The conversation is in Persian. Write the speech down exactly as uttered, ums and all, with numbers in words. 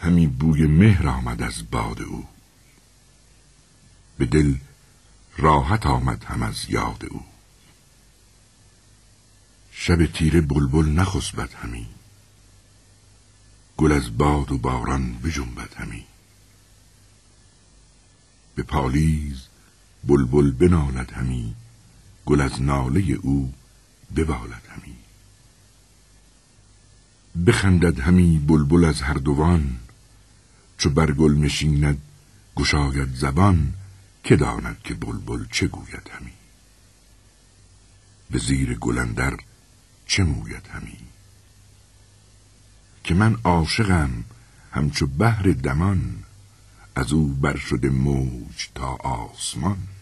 همی بوی مهر آمد از باد او، به دل راحت آمد هم از یاد او. شب تیره بلبل نخسبد همی، گل از باد و باران بجنبد همی. به پالیز بلبل بنالد همی، گل از ناله او ببالد همی. بخندد همی بلبل از هر دوان، چو بر گل نشیند گشاید زبان. که داند که بلبل چه گوید همی، به زیر گل اندر چه موید همی. که من عاشقم همچو بحر دمان، از او بر شده موج تا آسمان.